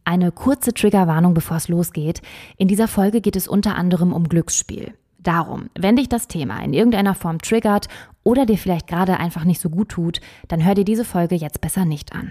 Eine kurze Triggerwarnung, bevor es losgeht. In dieser Folge geht es unter anderem um Glücksspiel. Darum, wenn dich das Thema in irgendeiner Form triggert oder dir vielleicht gerade einfach nicht so gut tut, dann hör dir diese Folge jetzt besser nicht an.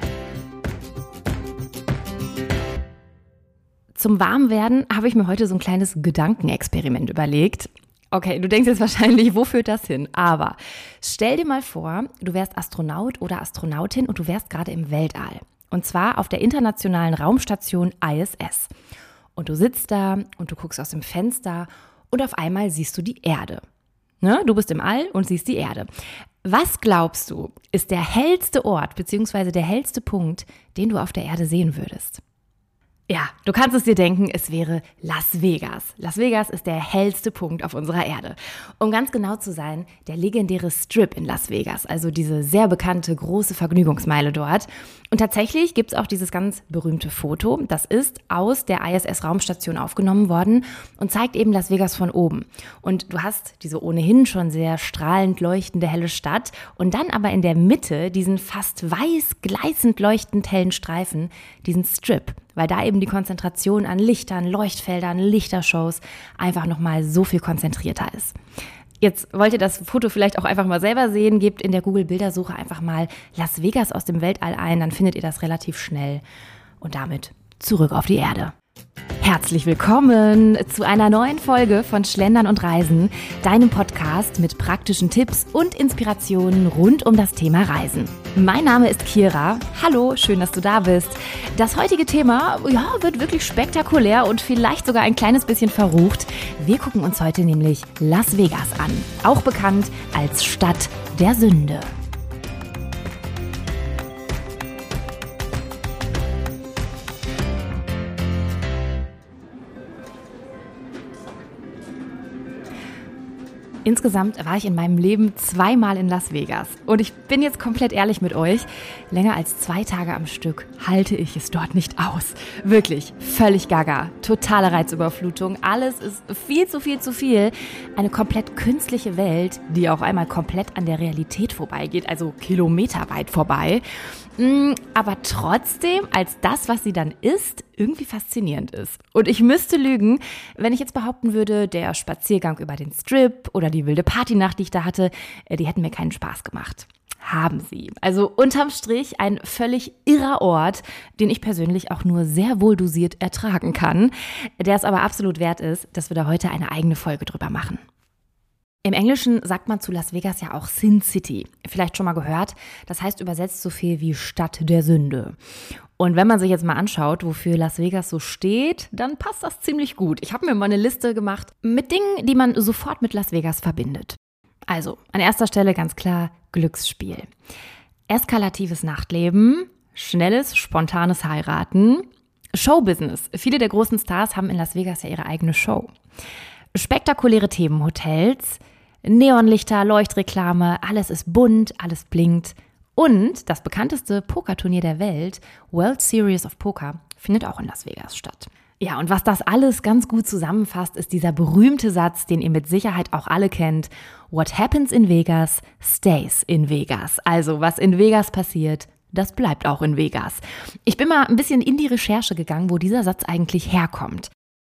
Zum Warmwerden habe ich mir heute so ein kleines Gedankenexperiment überlegt. Okay, du denkst jetzt wahrscheinlich, wo führt das hin? Aber stell dir mal vor, du wärst Astronaut oder Astronautin und du wärst gerade im Weltall. Und zwar auf der internationalen Raumstation ISS. Und du sitzt da und du guckst aus dem Fenster und auf einmal siehst du die Erde. Ne? Du bist im All und siehst die Erde. Was glaubst du, ist der hellste Ort bzw. der hellste Punkt, den du auf der Erde sehen würdest? Ja, du kannst es dir denken, es wäre Las Vegas. Las Vegas ist der hellste Punkt auf unserer Erde. Um ganz genau zu sein, der legendäre Strip in Las Vegas, also diese sehr bekannte große Vergnügungsmeile dort. Und tatsächlich gibt es auch dieses ganz berühmte Foto. Das ist aus der ISS-Raumstation aufgenommen worden und zeigt eben Las Vegas von oben. Und du hast diese ohnehin schon sehr strahlend leuchtende helle Stadt und dann aber in der Mitte diesen fast weiß gleißend leuchtend hellen Streifen, diesen Strip. Weil da eben die Konzentration an Lichtern, Leuchtfeldern, Lichtershows einfach nochmal so viel konzentrierter ist. Jetzt wollt ihr das Foto vielleicht auch einfach mal selber sehen, gebt in der Google-Bildersuche einfach mal Las Vegas aus dem Weltall ein, dann findet ihr das relativ schnell. Und damit zurück auf die Erde. Herzlich willkommen zu einer neuen Folge von Schlendern und Reisen, deinem Podcast mit praktischen Tipps und Inspirationen rund um das Thema Reisen. Mein Name ist Kira. Hallo, schön, dass du da bist. Das heutige Thema, wird wirklich spektakulär und vielleicht sogar ein kleines bisschen verrucht. Wir gucken uns heute nämlich Las Vegas an, auch bekannt als Stadt der Sünde. Insgesamt war ich in meinem Leben 2-mal in Las Vegas. Und ich bin jetzt komplett ehrlich mit euch, länger als 2 Tage am Stück halte ich es dort nicht aus. Wirklich, völlig gaga, totale Reizüberflutung, alles ist viel zu viel. Eine komplett künstliche Welt, die auch einmal komplett an der Realität vorbeigeht, also kilometerweit vorbei. Aber trotzdem als das, was sie dann ist, irgendwie faszinierend ist. Und ich müsste lügen, wenn ich jetzt behaupten würde, der Spaziergang über den Strip oder die wilde Partynacht, die ich da hatte, die hätten mir keinen Spaß gemacht. Haben sie. Also unterm Strich ein völlig irrer Ort, den ich persönlich auch nur sehr wohl dosiert ertragen kann, der es aber absolut wert ist, dass wir da heute eine eigene Folge drüber machen. Im Englischen sagt man zu Las Vegas ja auch Sin City. Vielleicht schon mal gehört. Das heißt übersetzt so viel wie Stadt der Sünde. Und wenn man sich jetzt mal anschaut, wofür Las Vegas so steht, dann passt das ziemlich gut. Ich habe mir mal eine Liste gemacht mit Dingen, die man sofort mit Las Vegas verbindet. Also, an erster Stelle ganz klar Glücksspiel. Eskalatives Nachtleben, schnelles, spontanes Heiraten, Showbusiness. Viele der großen Stars haben in Las Vegas ja ihre eigene Show. Spektakuläre Themenhotels, Neonlichter, Leuchtreklame, alles ist bunt, alles blinkt. Und das bekannteste Pokerturnier der Welt, World Series of Poker, findet auch in Las Vegas statt. Ja, und was das alles ganz gut zusammenfasst, ist dieser berühmte Satz, den ihr mit Sicherheit auch alle kennt. What happens in Vegas, stays in Vegas. Also, was in Vegas passiert, das bleibt auch in Vegas. Ich bin mal ein bisschen in die Recherche gegangen, wo dieser Satz eigentlich herkommt.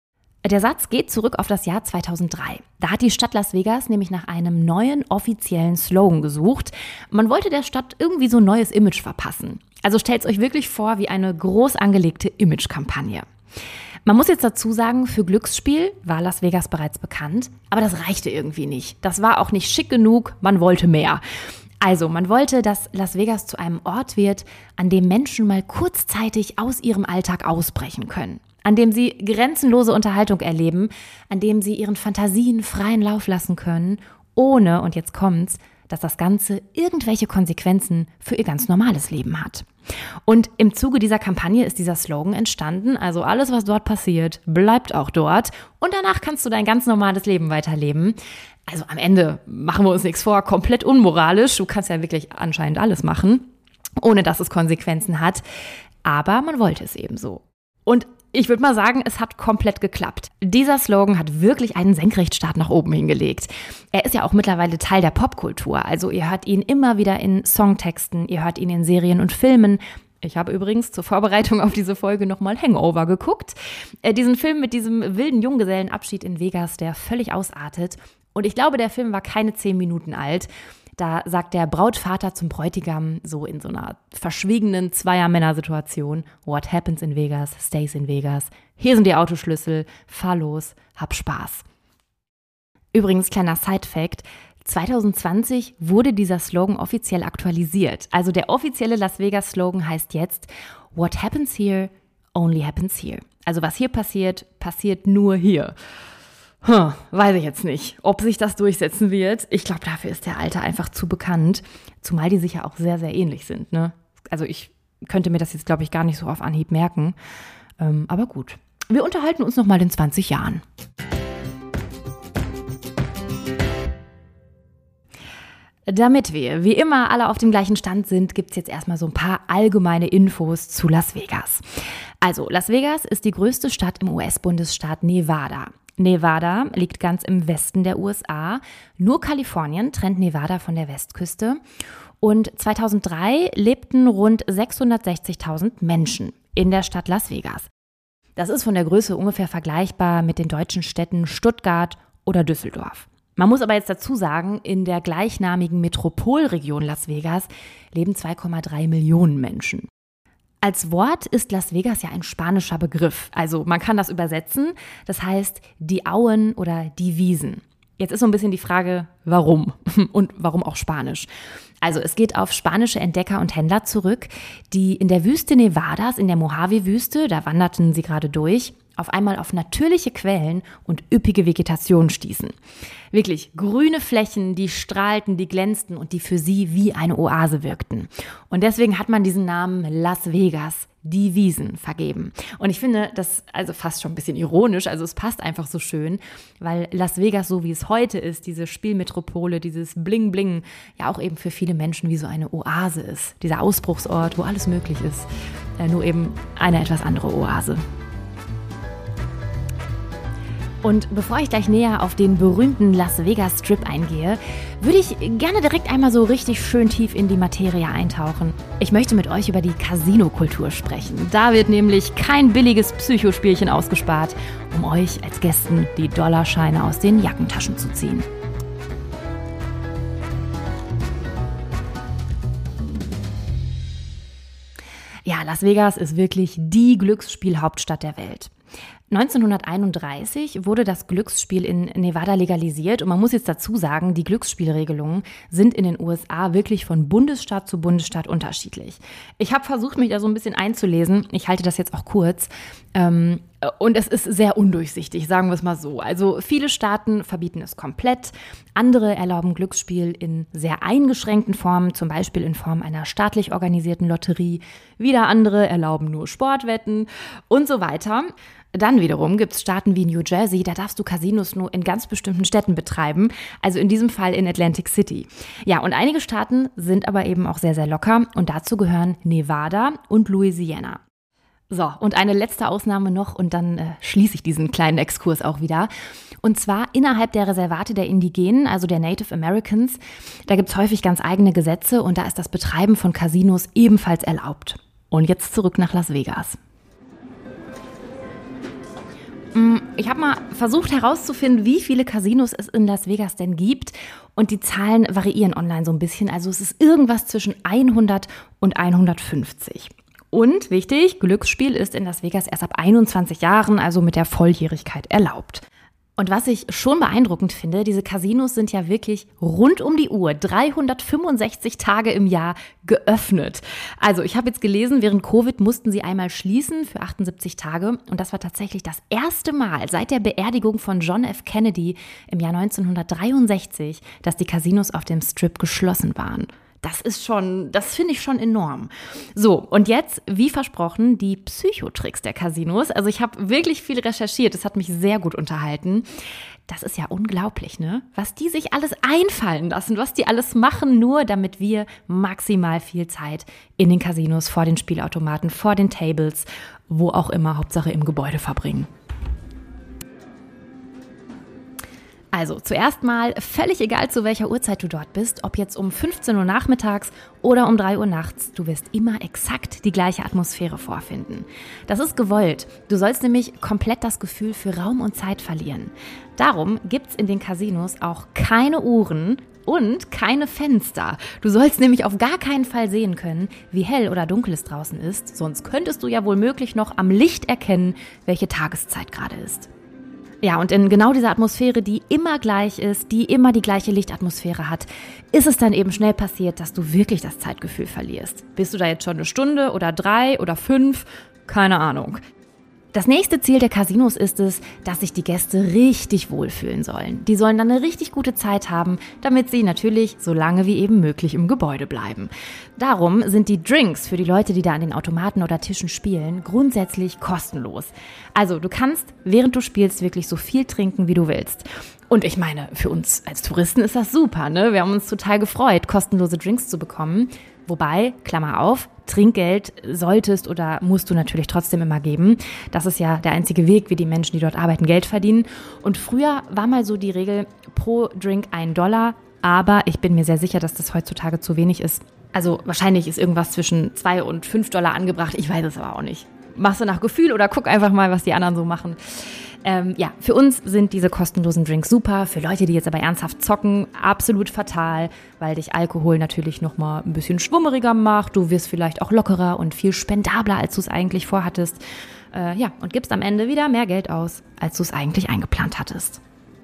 Der Satz geht zurück auf das Jahr 2003. Da hat die Stadt Las Vegas nämlich nach einem neuen offiziellen Slogan gesucht. Man wollte der Stadt irgendwie so ein neues Image verpassen. Also stellt euch wirklich vor wie eine groß angelegte Imagekampagne. Man muss jetzt dazu sagen, für Glücksspiel war Las Vegas bereits bekannt, aber das reichte irgendwie nicht. Das war auch nicht schick genug, man wollte mehr. Also, man wollte, dass Las Vegas zu einem Ort wird, an dem Menschen mal kurzzeitig aus ihrem Alltag ausbrechen können. An dem sie grenzenlose Unterhaltung erleben, an dem sie ihren Fantasien freien Lauf lassen können, ohne, und jetzt kommt's, dass das Ganze irgendwelche Konsequenzen für ihr ganz normales Leben hat. Und im Zuge dieser Kampagne ist dieser Slogan entstanden, also alles, was dort passiert, bleibt auch dort und danach kannst du dein ganz normales Leben weiterleben. Also am Ende, machen wir uns nichts vor, komplett unmoralisch, du kannst ja wirklich anscheinend alles machen, ohne dass es Konsequenzen hat, aber man wollte es eben so. Und ich würde mal sagen, es hat komplett geklappt. Dieser Slogan hat wirklich einen Senkrechtstart nach oben hingelegt. Er ist ja auch mittlerweile Teil der Popkultur. Also ihr hört ihn immer wieder in Songtexten, ihr hört ihn in Serien und Filmen. Ich habe übrigens zur Vorbereitung auf diese Folge nochmal Hangover geguckt. Diesen Film mit diesem wilden Junggesellenabschied in Vegas, der völlig ausartet. Und ich glaube, der Film war keine 10 Minuten alt. Da sagt der Brautvater zum Bräutigam so in so einer verschwiegenen Zweier-Männer-Situation: What happens in Vegas, stays in Vegas. Hier sind die Autoschlüssel, fahr los, hab Spaß. Übrigens, kleiner Side-Fact: 2020 wurde dieser Slogan offiziell aktualisiert. Also der offizielle Las Vegas-Slogan heißt jetzt What happens here, only happens here. Also was hier passiert, passiert nur hier. Weiß ich jetzt nicht, ob sich das durchsetzen wird. Ich glaube, dafür ist der Alte einfach zu bekannt. Zumal die sich ja auch sehr, sehr ähnlich sind, ne? Also ich könnte mir das jetzt, glaube ich, gar nicht so auf Anhieb merken. Aber gut, wir unterhalten uns nochmal in 20 Jahren. Damit wir wie immer alle auf dem gleichen Stand sind, gibt es jetzt erstmal so ein paar allgemeine Infos zu Las Vegas. Also, Las Vegas ist die größte Stadt im US-Bundesstaat Nevada. Nevada liegt ganz im Westen der USA. Nur Kalifornien trennt Nevada von der Westküste. Und 2003 lebten rund 660.000 Menschen in der Stadt Las Vegas. Das ist von der Größe ungefähr vergleichbar mit den deutschen Städten Stuttgart oder Düsseldorf. Man muss aber jetzt dazu sagen, in der gleichnamigen Metropolregion Las Vegas leben 2,3 Millionen Menschen. Als Wort ist Las Vegas ja ein spanischer Begriff. Also man kann das übersetzen. Das heißt die Auen oder die Wiesen. Jetzt ist so ein bisschen die Frage, warum? Und warum auch Spanisch? Also es geht auf spanische Entdecker und Händler zurück, die in der Wüste Nevadas, in der Mojave-Wüste, da wanderten sie gerade durch, auf einmal auf natürliche Quellen und üppige Vegetation stießen. Wirklich grüne Flächen, die strahlten, die glänzten und die für sie wie eine Oase wirkten. Und deswegen hat man diesen Namen Las Vegas, die Wiesen, vergeben. Und ich finde das also fast schon ein bisschen ironisch, also es passt einfach so schön, weil Las Vegas, so wie es heute ist, diese Spielmetropole, dieses Bling-Bling, ja auch eben für viele Menschen wie so eine Oase ist. Dieser Ausbruchsort, wo alles möglich ist, nur eben eine etwas andere Oase. Und bevor ich gleich näher auf den berühmten Las Vegas Strip eingehe, würde ich gerne direkt einmal so richtig schön tief in die Materie eintauchen. Ich möchte mit euch über die Casino-Kultur sprechen. Da wird nämlich kein billiges Psychospielchen ausgespart, um euch als Gästen die Dollarscheine aus den Jackentaschen zu ziehen. Ja, Las Vegas ist wirklich die Glücksspielhauptstadt der Welt. 1931 wurde das Glücksspiel in Nevada legalisiert und man muss jetzt dazu sagen, die Glücksspielregelungen sind in den USA wirklich von Bundesstaat zu Bundesstaat unterschiedlich. Ich habe versucht, mich da so ein bisschen einzulesen. Ich halte das jetzt auch kurz. Und es ist sehr undurchsichtig, sagen wir es mal so. Also viele Staaten verbieten es komplett. Andere erlauben Glücksspiel in sehr eingeschränkten Formen, zum Beispiel in Form einer staatlich organisierten Lotterie. Wieder andere erlauben nur Sportwetten und so weiter. Dann wiederum gibt es Staaten wie New Jersey, da darfst du Casinos nur in ganz bestimmten Städten betreiben, also in diesem Fall in Atlantic City. Ja, und einige Staaten sind aber eben auch sehr, sehr locker und dazu gehören Nevada und Louisiana. So, und eine letzte Ausnahme noch und dann schließe ich diesen kleinen Exkurs auch wieder. Und zwar innerhalb der Reservate der Indigenen, also der Native Americans, da gibt es häufig ganz eigene Gesetze und da ist das Betreiben von Casinos ebenfalls erlaubt. Und jetzt zurück nach Las Vegas. Ich habe mal versucht herauszufinden, wie viele Casinos es in Las Vegas denn gibt. Und die Zahlen variieren online so ein bisschen. Also es ist irgendwas zwischen 100 und 150. Und wichtig, Glücksspiel ist in Las Vegas erst ab 21 Jahren, also mit der Volljährigkeit erlaubt. Und was ich schon beeindruckend finde, diese Casinos sind ja wirklich rund um die Uhr, 365 Tage im Jahr geöffnet. Also ich habe jetzt gelesen, während Covid mussten sie einmal schließen für 78 Tage. Und das war tatsächlich das erste Mal seit der Beerdigung von John F. Kennedy im Jahr 1963, dass die Casinos auf dem Strip geschlossen waren. Das finde ich schon enorm. So, und jetzt, wie versprochen, die Psychotricks der Casinos. Also ich habe wirklich viel recherchiert, das hat mich sehr gut unterhalten. Das ist ja unglaublich, ne? Was die sich alles einfallen lassen, was die alles machen, nur damit wir maximal viel Zeit in den Casinos, vor den Spielautomaten, vor den Tables, wo auch immer, Hauptsache im Gebäude verbringen. Also zuerst mal, völlig egal zu welcher Uhrzeit du dort bist, ob jetzt um 15 Uhr nachmittags oder um 3 Uhr nachts, du wirst immer exakt die gleiche Atmosphäre vorfinden. Das ist gewollt. Du sollst nämlich komplett das Gefühl für Raum und Zeit verlieren. Darum gibt's in den Casinos auch keine Uhren und keine Fenster. Du sollst nämlich auf gar keinen Fall sehen können, wie hell oder dunkel es draußen ist, sonst könntest du ja womöglich noch am Licht erkennen, welche Tageszeit gerade ist. Ja, und in genau dieser Atmosphäre, die immer gleich ist, die immer die gleiche Lichtatmosphäre hat, ist es dann eben schnell passiert, dass du wirklich das Zeitgefühl verlierst. Bist du da jetzt schon 1 Stunde oder 3 oder 5? Keine Ahnung. Das nächste Ziel der Casinos ist es, dass sich die Gäste richtig wohlfühlen sollen. Die sollen dann eine richtig gute Zeit haben, damit sie natürlich so lange wie eben möglich im Gebäude bleiben. Darum sind die Drinks für die Leute, die da an den Automaten oder Tischen spielen, grundsätzlich kostenlos. Also du kannst, während du spielst, wirklich so viel trinken, wie du willst. Und ich meine, für uns als Touristen ist das super, ne? Wir haben uns total gefreut, kostenlose Drinks zu bekommen. Wobei, Klammer auf, Trinkgeld solltest oder musst du natürlich trotzdem immer geben. Das ist ja der einzige Weg, wie die Menschen, die dort arbeiten, Geld verdienen. Und früher war mal so die Regel pro Drink $1, aber ich bin mir sehr sicher, dass das heutzutage zu wenig ist. Also wahrscheinlich ist irgendwas zwischen $2 und $5 angebracht, ich weiß es aber auch nicht. Machst du nach Gefühl oder guck einfach mal, was die anderen so machen. Ja, für uns sind diese kostenlosen Drinks super. Für Leute, die jetzt aber ernsthaft zocken, absolut fatal, weil dich Alkohol natürlich nochmal ein bisschen schwummeriger macht. Du wirst vielleicht auch lockerer und viel spendabler, als du es eigentlich vorhattest. Ja, und gibst am Ende wieder mehr Geld aus, als du es eigentlich eingeplant hattest.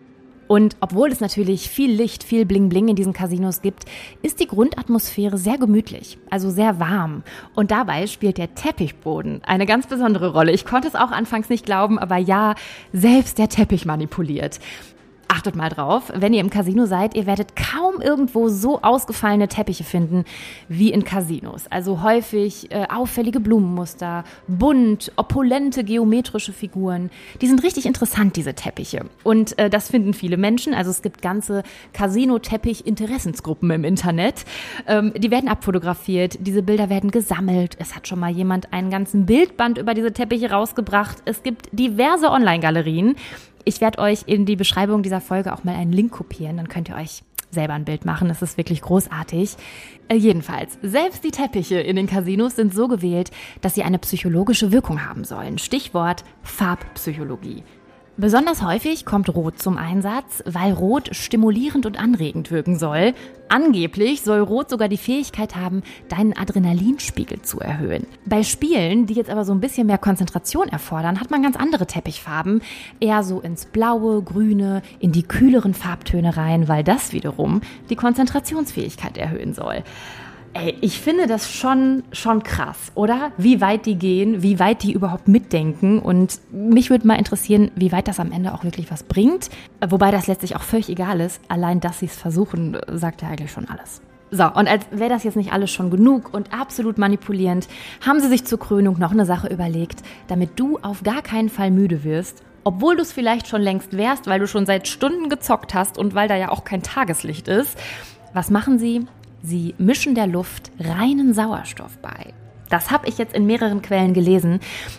Und obwohl es natürlich viel Licht, viel Bling-Bling in diesen Casinos gibt, ist die Grundatmosphäre sehr gemütlich, also sehr warm. Und dabei spielt der Teppichboden eine ganz besondere Rolle. Ich konnte es auch anfangs nicht glauben, aber ja, selbst der Teppich manipuliert. Achtet mal drauf, wenn ihr im Casino seid, ihr werdet kaum irgendwo so ausgefallene Teppiche finden wie in Casinos. Also häufig auffällige Blumenmuster, bunt, opulente geometrische Figuren. Die sind richtig interessant, diese Teppiche. Und das finden viele Menschen. Also es gibt ganze Casino-Teppich-Interessensgruppen im Internet. Die werden abfotografiert, diese Bilder werden gesammelt. Es hat schon mal jemand einen ganzen Bildband über diese Teppiche rausgebracht. Es gibt diverse Online-Galerien. Ich werde euch in die Beschreibung dieser Folge auch mal einen Link kopieren, dann könnt ihr euch selber ein Bild machen. Das ist wirklich großartig. Jedenfalls, selbst die Teppiche in den Casinos sind so gewählt, dass sie eine psychologische Wirkung haben sollen. Stichwort Farbpsychologie. Besonders häufig kommt Rot zum Einsatz, weil Rot stimulierend und anregend wirken soll. Angeblich soll Rot sogar die Fähigkeit haben, deinen Adrenalinspiegel zu erhöhen. Bei Spielen, die jetzt aber so ein bisschen mehr Konzentration erfordern, hat man ganz andere Teppichfarben. Eher so ins Blaue, Grüne, in die kühleren Farbtöne rein, weil das wiederum die Konzentrationsfähigkeit erhöhen soll. Ey, ich finde das schon krass, oder? Wie weit die gehen, wie weit die überhaupt mitdenken. Und mich würde mal interessieren, wie weit das am Ende auch wirklich was bringt. Wobei das letztlich auch völlig egal ist. Allein, dass sie es versuchen, sagt ja eigentlich schon alles. So, und als wäre das jetzt nicht alles schon genug und absolut manipulierend, haben sie sich zur Krönung noch eine Sache überlegt, damit du auf gar keinen Fall müde wirst. Obwohl du es vielleicht schon längst wärst, weil du schon seit Stunden gezockt hast und weil da ja auch kein Tageslicht ist. Was machen sie? Sie mischen der Luft reinen Sauerstoff bei. Das habe ich jetzt in mehreren Quellen gelesen,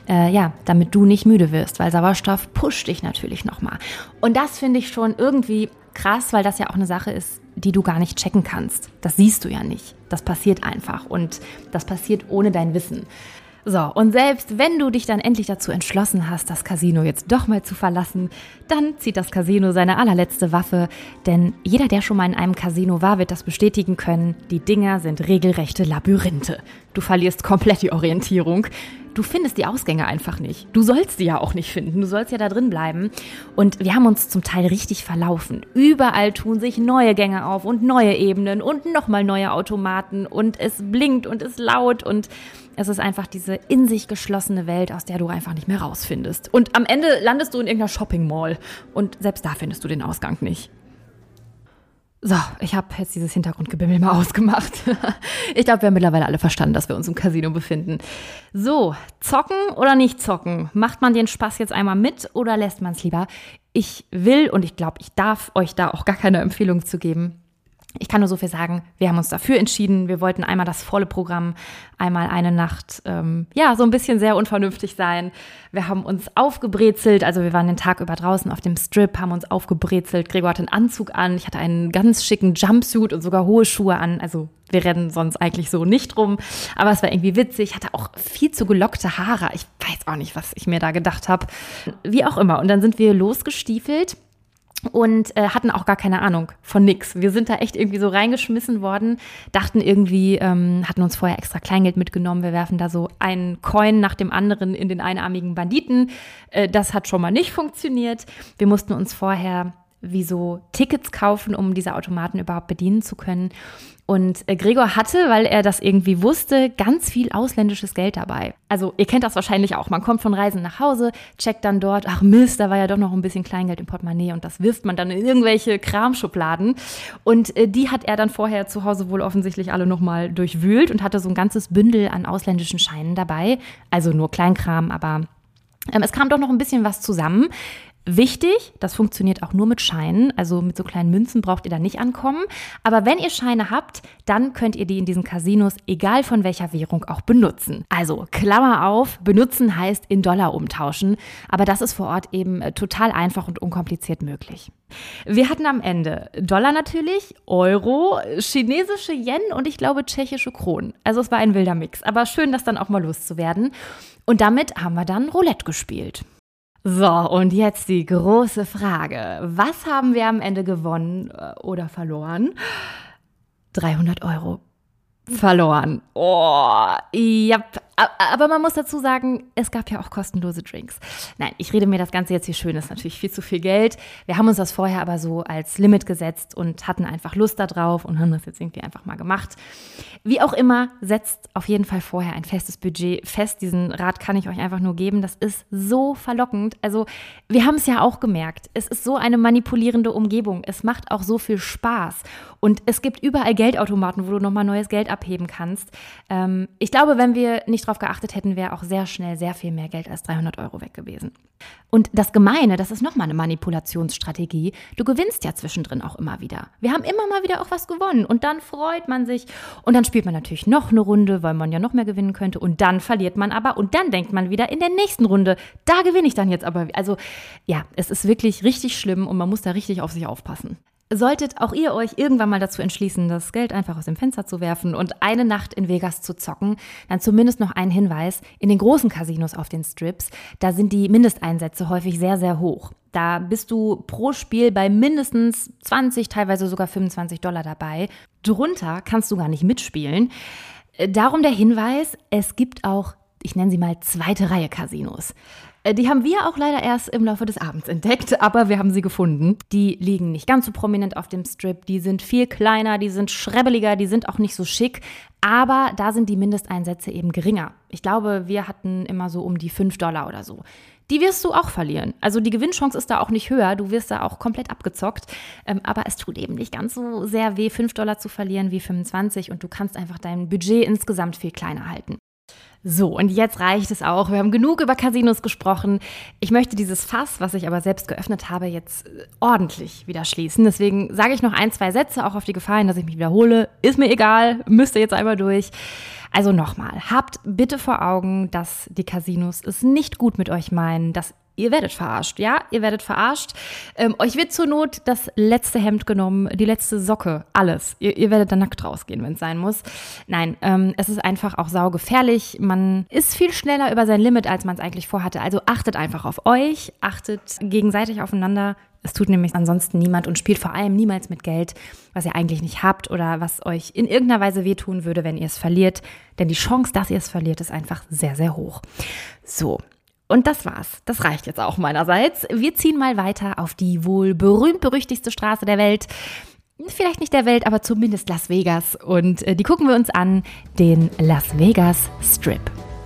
damit du nicht müde wirst, weil Sauerstoff pusht dich natürlich nochmal. Und das finde ich schon irgendwie krass, weil das ja auch eine Sache ist, die du gar nicht checken kannst. Das siehst du ja nicht. Das passiert einfach und das passiert ohne dein Wissen. So, und selbst wenn du dich dann endlich dazu entschlossen hast, das Casino jetzt doch mal zu verlassen, dann zieht das Casino seine allerletzte Waffe, denn jeder, der schon mal in einem Casino war, wird das bestätigen können, die Dinger sind regelrechte Labyrinthe. Du verlierst komplett die Orientierung. Du findest die Ausgänge einfach nicht. Du sollst sie ja auch nicht finden. Du sollst ja da drin bleiben. Und wir haben uns zum Teil richtig verlaufen. Überall tun sich neue Gänge auf und neue Ebenen und nochmal neue Automaten. Und es blinkt und ist laut und es ist einfach diese in sich geschlossene Welt, aus der du einfach nicht mehr rausfindest. Und am Ende landest du in irgendeiner Shopping-Mall. Und selbst da findest du den Ausgang nicht. So, ich habe jetzt dieses Hintergrundgebimmel mal ausgemacht. Ich glaube, wir haben mittlerweile alle verstanden, dass wir uns im Casino befinden. So, zocken oder nicht zocken? Macht man den Spaß jetzt einmal mit oder lässt man es lieber? Ich will und ich glaube, ich darf euch da auch gar keine Empfehlung zu geben. Ich kann nur so viel sagen, wir haben uns dafür entschieden. Wir wollten einmal das volle Programm, einmal eine Nacht, so ein bisschen sehr unvernünftig sein. Wir haben uns aufgebrezelt, also wir waren den Tag über draußen auf dem Strip, haben uns aufgebrezelt. Gregor hatte einen Anzug an, ich hatte einen ganz schicken Jumpsuit und sogar hohe Schuhe an. Also wir rennen sonst eigentlich so nicht rum, aber es war irgendwie witzig. Ich hatte auch viel zu gelockte Haare. Ich weiß auch nicht, was ich mir da gedacht habe. Wie auch immer. Und dann sind wir losgestiefelt. Und hatten auch gar keine Ahnung von nix. Wir sind da echt irgendwie so reingeschmissen worden, dachten irgendwie, hatten uns vorher extra Kleingeld mitgenommen, wir werfen da so einen Coin nach dem anderen in den einarmigen Banditen. Das hat schon mal nicht funktioniert. Wir mussten uns vorher wie so Tickets kaufen, um diese Automaten überhaupt bedienen zu können. Und Gregor hatte, weil er das irgendwie wusste, ganz viel ausländisches Geld dabei. Also ihr kennt das wahrscheinlich auch. Man kommt von Reisen nach Hause, checkt dann dort, ach Mist, da war ja doch noch ein bisschen Kleingeld im Portemonnaie und das wirft man dann in irgendwelche Kramschubladen. Und die hat er dann vorher zu Hause wohl offensichtlich alle nochmal durchwühlt und hatte so ein ganzes Bündel an ausländischen Scheinen dabei. Also nur Kleinkram, aber es kam doch noch ein bisschen was zusammen. Wichtig, das funktioniert auch nur mit Scheinen, also mit so kleinen Münzen braucht ihr da nicht ankommen. Aber wenn ihr Scheine habt, dann könnt ihr die in diesen Casinos, egal von welcher Währung, auch benutzen. Also Klammer auf, benutzen heißt in Dollar umtauschen, aber das ist vor Ort eben total einfach und unkompliziert möglich. Wir hatten am Ende Dollar natürlich, Euro, chinesische Yen und ich glaube tschechische Kronen. Also es war ein wilder Mix, aber schön, das dann auch mal loszuwerden. Und damit haben wir dann Roulette gespielt. So, und jetzt die große Frage. Was haben wir am Ende gewonnen oder verloren? 300 Euro. Verloren. Oh, ja. Aber man muss dazu sagen, es gab ja auch kostenlose Drinks. Nein, ich rede mir das Ganze jetzt hier schön, das ist natürlich viel zu viel Geld. Wir haben uns das vorher aber so als Limit gesetzt und hatten einfach Lust da drauf und haben das jetzt irgendwie einfach mal gemacht. Wie auch immer, setzt auf jeden Fall vorher ein festes Budget fest. Diesen Rat kann ich euch einfach nur geben. Das ist so verlockend. Also wir haben es ja auch gemerkt. Es ist so eine manipulierende Umgebung. Es macht auch so viel Spaß. Und es gibt überall Geldautomaten, wo du nochmal neues Geld abheben kannst. Ich glaube, wenn wir nicht drauf geachtet hätten, wäre auch sehr schnell sehr viel mehr Geld als 300 Euro weg gewesen. Und das Gemeine, das ist nochmal eine Manipulationsstrategie. Du gewinnst ja zwischendrin auch immer wieder. Wir haben immer mal wieder auch was gewonnen und dann freut man sich und dann spielt man natürlich noch eine Runde, weil man ja noch mehr gewinnen könnte und dann verliert man aber und dann denkt man wieder in der nächsten Runde, da gewinne ich dann jetzt aber. Also ja, es ist wirklich richtig schlimm und man muss da richtig auf sich aufpassen. Solltet auch ihr euch irgendwann mal dazu entschließen, das Geld einfach aus dem Fenster zu werfen und eine Nacht in Vegas zu zocken, dann zumindest noch ein Hinweis, in den großen Casinos auf den Strips, da sind die Mindesteinsätze häufig sehr, sehr hoch. Da bist du pro Spiel bei mindestens 20, teilweise sogar $25 dabei. Drunter kannst du gar nicht mitspielen. Darum der Hinweis, es gibt auch, ich nenne sie mal zweite Reihe Casinos. Die haben wir auch leider erst im Laufe des Abends entdeckt, aber wir haben sie gefunden. Die liegen nicht ganz so prominent auf dem Strip, die sind viel kleiner, die sind schrebbeliger, die sind auch nicht so schick, aber da sind die Mindesteinsätze eben geringer. Ich glaube, wir hatten immer so um die $5 oder so. Die wirst du auch verlieren. Also die Gewinnchance ist da auch nicht höher, du wirst da auch komplett abgezockt, aber es tut eben nicht ganz so sehr weh, $5 zu verlieren wie 25 und du kannst einfach dein Budget insgesamt viel kleiner halten. So, und jetzt reicht es auch. Wir haben genug über Casinos gesprochen. Ich möchte dieses Fass, was ich aber selbst geöffnet habe, jetzt ordentlich wieder schließen. Deswegen sage ich noch 1, 2 Sätze, auch auf die Gefahr hin, dass ich mich wiederhole. Ist mir egal, müsst ihr jetzt einmal durch. Also nochmal, habt bitte vor Augen, dass die Casinos es nicht gut mit euch meinen, dass ihr werdet verarscht, ja, ihr werdet verarscht. Euch wird zur Not das letzte Hemd genommen, die letzte Socke, alles. Ihr werdet da nackt rausgehen, wenn es sein muss. Nein, es ist einfach auch saugefährlich. Man ist viel schneller über sein Limit, als man es eigentlich vorhatte. Also achtet einfach auf euch, achtet gegenseitig aufeinander. Es tut nämlich ansonsten niemand und spielt vor allem niemals mit Geld, was ihr eigentlich nicht habt oder was euch in irgendeiner Weise wehtun würde, wenn ihr es verliert. Denn die Chance, dass ihr es verliert, ist einfach sehr, sehr hoch. So. Und das war's. Das reicht jetzt auch meinerseits. Wir ziehen mal weiter auf die wohl berühmt-berüchtigste Straße der Welt. Vielleicht nicht der Welt, aber zumindest Las Vegas. Und die gucken wir uns an, den Las Vegas Strip.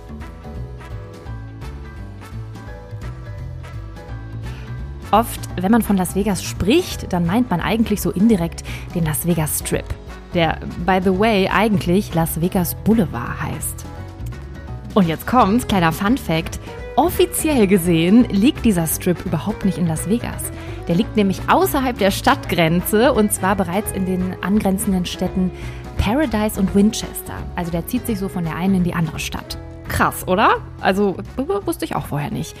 Oft, wenn man von Las Vegas spricht, dann meint man eigentlich so indirekt den Las Vegas Strip, der, by the way, eigentlich Las Vegas Boulevard heißt. Und jetzt kommt's, kleiner Fun-Fact, Offiziell gesehen liegt dieser Strip überhaupt nicht in Las Vegas. Der liegt nämlich außerhalb der Stadtgrenze und zwar bereits in den angrenzenden Städten Paradise und Winchester. Also der zieht sich so von der einen in die andere Stadt. Krass, oder? Also wusste ich auch vorher nicht.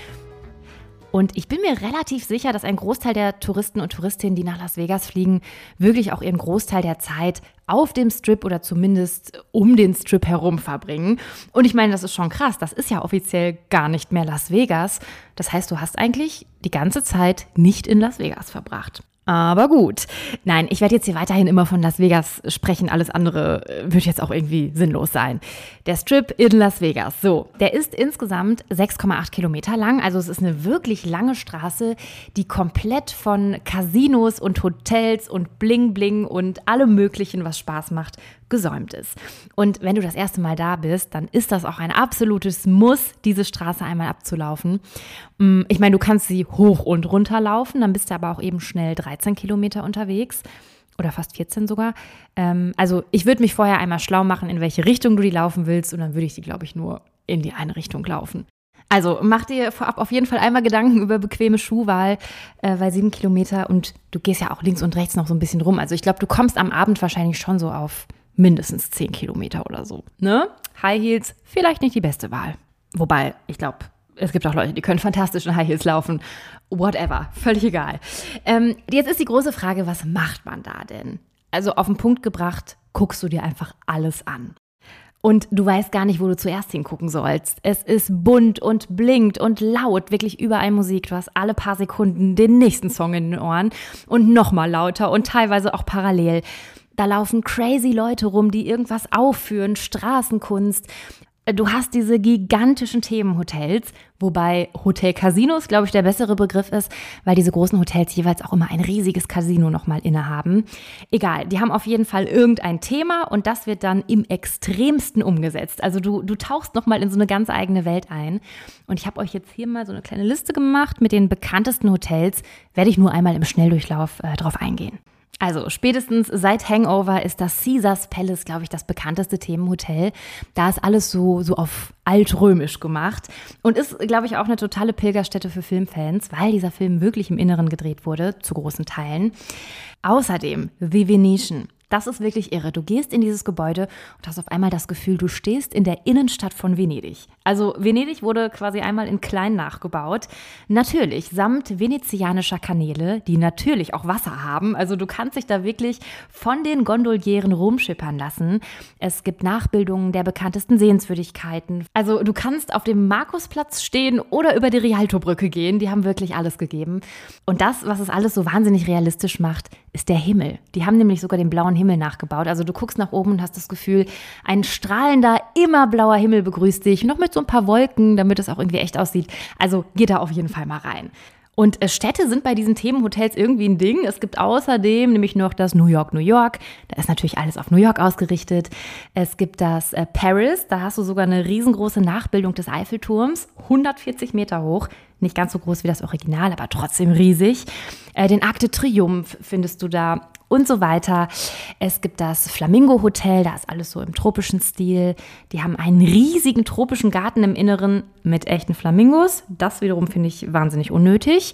Und ich bin mir relativ sicher, dass ein Großteil der Touristen und Touristinnen, die nach Las Vegas fliegen, wirklich auch ihren Großteil der Zeit auf dem Strip oder zumindest um den Strip herum verbringen. Und ich meine, das ist schon krass. Das ist ja offiziell gar nicht mehr Las Vegas. Das heißt, du hast eigentlich die ganze Zeit nicht in Las Vegas verbracht. Aber gut. Nein, ich werde jetzt hier weiterhin immer von Las Vegas sprechen. Alles andere wird jetzt auch irgendwie sinnlos sein. Der Strip in Las Vegas. So, der ist insgesamt 6,8 Kilometer lang. Also es ist eine wirklich lange Straße, die komplett von Casinos und Hotels und Bling Bling und allem Möglichen, was Spaß macht, gesäumt ist. Und wenn du das erste Mal da bist, dann ist das auch ein absolutes Muss, diese Straße einmal abzulaufen. Ich meine, du kannst sie hoch und runter laufen, dann bist du aber auch eben schnell 13 Kilometer unterwegs oder fast 14 sogar. Also ich würde mich vorher einmal schlau machen, in welche Richtung du die laufen willst und dann würde ich die, glaube ich, nur in die eine Richtung laufen. Also mach dir vorab auf jeden Fall einmal Gedanken über bequeme Schuhwahl, weil 7 Kilometer und du gehst ja auch links und rechts noch so ein bisschen rum. Also ich glaube, du kommst am Abend wahrscheinlich schon so auf mindestens 10 Kilometer oder so. Ne? High Heels, vielleicht nicht die beste Wahl. Wobei, ich glaube, es gibt auch Leute, die können fantastisch in High Heels laufen. Whatever, völlig egal. Jetzt ist die große Frage, was macht man da denn? Also auf den Punkt gebracht, guckst du dir einfach alles an. Und du weißt gar nicht, wo du zuerst hingucken sollst. Es ist bunt und blinkt und laut, wirklich überall Musik. Du hast alle paar Sekunden den nächsten Song in den Ohren und nochmal lauter und teilweise auch parallel. Da laufen crazy Leute rum, die irgendwas aufführen, Straßenkunst. Du hast diese gigantischen Themenhotels, wobei Hotel-Casinos, glaube ich, der bessere Begriff ist, weil diese großen Hotels jeweils auch immer ein riesiges Casino nochmal innehaben. Egal, die haben auf jeden Fall irgendein Thema und das wird dann im Extremsten umgesetzt. Also du tauchst nochmal in so eine ganz eigene Welt ein. Und ich habe euch jetzt hier mal so eine kleine Liste gemacht mit den bekanntesten Hotels. Werde ich nur einmal im Schnelldurchlauf drauf eingehen. Also spätestens seit Hangover ist das Caesars Palace, glaube ich, das bekannteste Themenhotel. Da ist alles so auf altrömisch gemacht und ist, glaube ich, auch eine totale Pilgerstätte für Filmfans, weil dieser Film wirklich im Inneren gedreht wurde, zu großen Teilen. Außerdem The Venetian. Das ist wirklich irre. Du gehst in dieses Gebäude und hast auf einmal das Gefühl, du stehst in der Innenstadt von Venedig. Also Venedig wurde quasi einmal in klein nachgebaut. Natürlich samt venezianischer Kanäle, die natürlich auch Wasser haben. Also du kannst dich da wirklich von den Gondolieren rumschippern lassen. Es gibt Nachbildungen der bekanntesten Sehenswürdigkeiten. Also du kannst auf dem Markusplatz stehen oder über die Rialtobrücke gehen. Die haben wirklich alles gegeben. Und das, was es alles so wahnsinnig realistisch macht, ist der Himmel. Die haben nämlich sogar den blauen Himmel nachgebaut. Also du guckst nach oben und hast das Gefühl, ein strahlender, immer blauer Himmel begrüßt dich. Noch mit so ein paar Wolken, damit es auch irgendwie echt aussieht. Also geh da auf jeden Fall mal rein. Und Städte sind bei diesen Themenhotels irgendwie ein Ding. Es gibt außerdem nämlich noch das New York, New York. Da ist natürlich alles auf New York ausgerichtet. Es gibt das Paris. Da hast du sogar eine riesengroße Nachbildung des Eiffelturms. 140 Meter hoch. Nicht ganz so groß wie das Original, aber trotzdem riesig. Den Arc de Triomphe findest du da und so weiter. Es gibt das Flamingo Hotel, da ist alles so im tropischen Stil. Die haben einen riesigen tropischen Garten im Inneren mit echten Flamingos. Das wiederum finde ich wahnsinnig unnötig.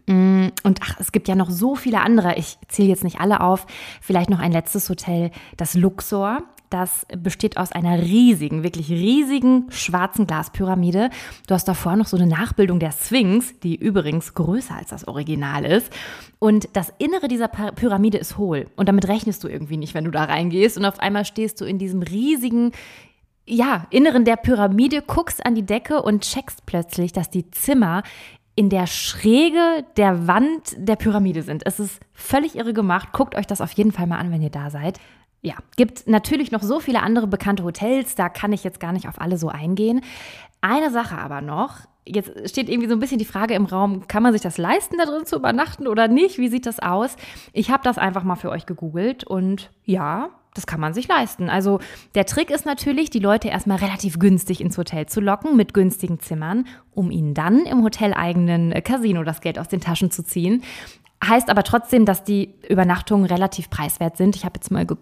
Und es gibt ja noch so viele andere. Ich zähle jetzt nicht alle auf. Vielleicht noch ein letztes Hotel, das Luxor. Das besteht aus einer riesigen, wirklich riesigen schwarzen Glaspyramide. Du hast davor noch so eine Nachbildung der Sphinx, die übrigens größer als das Original ist. Und das Innere dieser Pyramide ist hohl. Und damit rechnest du irgendwie nicht, wenn du da reingehst. Und auf einmal stehst du in diesem riesigen, Inneren der Pyramide, guckst an die Decke und checkst plötzlich, dass die Zimmer in der Schräge der Wand der Pyramide sind. Es ist völlig irre gemacht. Guckt euch das auf jeden Fall mal an, wenn ihr da seid. Ja, gibt natürlich noch so viele andere bekannte Hotels, da kann ich jetzt gar nicht auf alle so eingehen. Eine Sache aber noch, jetzt steht irgendwie so ein bisschen die Frage im Raum, kann man sich das leisten, da drin zu übernachten oder nicht? Wie sieht das aus? Ich habe das einfach mal für euch gegoogelt und ja, das kann man sich leisten. Also der Trick ist natürlich, die Leute erstmal relativ günstig ins Hotel zu locken mit günstigen Zimmern, um ihnen dann im hoteleigenen Casino das Geld aus den Taschen zu ziehen. Heißt aber trotzdem, dass die Übernachtungen relativ preiswert sind. Ich habe jetzt mal